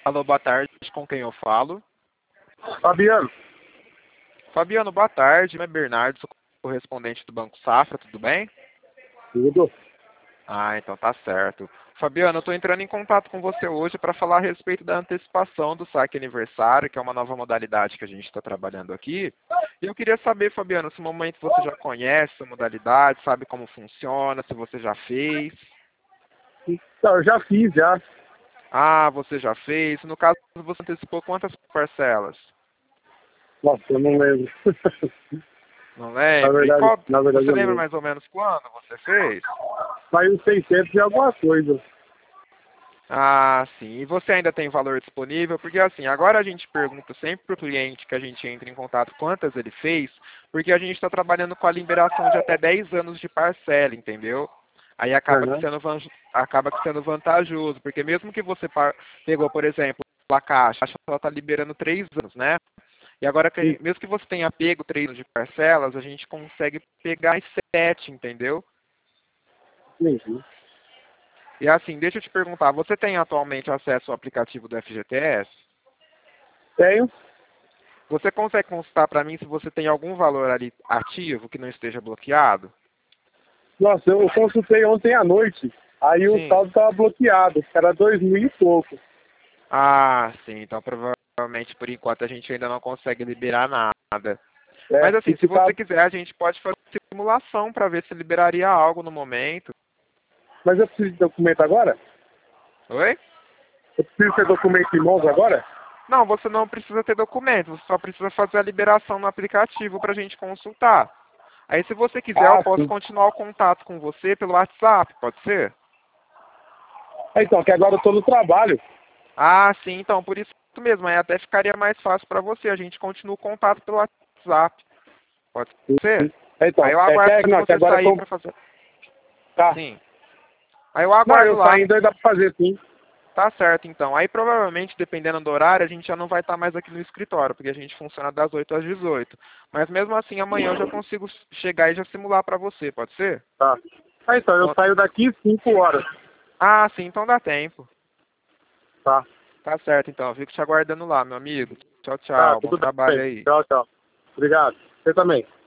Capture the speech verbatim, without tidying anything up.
Alô, boa tarde, com quem eu falo? Fabiano. Fabiano, boa tarde, meu nome é Bernardo, sou correspondente do Banco Safra, tudo bem? Tudo. Ah, então tá certo. Fabiano, eu estou entrando em contato com você hoje para falar a respeito da antecipação do saque aniversário, que é uma nova modalidade que a gente está trabalhando aqui. E eu queria saber, Fabiano, se no momento você já conhece essa modalidade, sabe como funciona, se você já fez. Não, eu já fiz, já. Ah, você já fez. No caso, você antecipou quantas parcelas? Nossa, eu não lembro. Não na lembro. E verdade, qual, na verdade você eu lembra lembro. mais ou menos quando você fez? Saiu seiscentos e alguma coisa. Ah, sim. E você ainda tem valor disponível? Porque assim, agora a gente pergunta sempre para o cliente que a gente entra em contato quantas ele fez, porque a gente está trabalhando com a liberação de até dez anos de parcela, entendeu? Aí acaba que Aham. sendo, van- acaba que sendo vantajoso, porque mesmo que você pa- pegou, por exemplo, a caixa, a caixa ela está liberando três anos, né? E agora, que a Sim, gente- mesmo que você tenha pego três anos de parcelas, a gente consegue pegar em sete, entendeu? sim, sim. E assim, deixa eu te perguntar, você tem atualmente acesso ao aplicativo do F G T S? Tenho. Você consegue consultar para mim se você tem algum valor ali ativo que não esteja bloqueado? Nossa, eu consultei ontem à noite. Aí o Sim. saldo estava bloqueado. Era dois mil e pouco. Ah, sim. Então provavelmente por enquanto a gente ainda não consegue liberar nada. Mas É, e assim, se ficar... você quiser, a gente pode fazer simulação para ver se liberaria algo no momento. Mas eu preciso de documento agora? Oi? Eu preciso ter documento em mãos agora? Não, você não precisa ter documento, você só precisa fazer a liberação no aplicativo para a gente consultar. Aí se você quiser, eu Ah, posso sim. continuar o contato com você pelo WhatsApp, pode ser? Ah, então, que agora eu tô no trabalho. Ah, sim, então, por isso mesmo, aí até ficaria mais fácil para você. A gente continua o contato pelo WhatsApp. Pode Sim, ser? sim. Ah, então, Aí eu é que, é- aguardo não, que você agora eu sair tô... para fazer. Tá. Sim. Aí eu Não, aguardo eu lá. saindo aí dá pra fazer, sim. Tá certo, então. Aí provavelmente, dependendo do horário, a gente já não vai estar mais aqui no escritório, porque a gente funciona das oito às dezoito. Mas mesmo assim, amanhã eu já consigo chegar e já simular para você, pode ser? Tá. Ah, então, eu Então- saio daqui cinco horas. Ah, sim, então dá tempo. Tá. Tá certo, então. Eu fico te aguardando lá, meu amigo. Tchau, Tá, tchau. Bom tudo trabalho bem. aí. Tchau, tchau. Obrigado. Você também.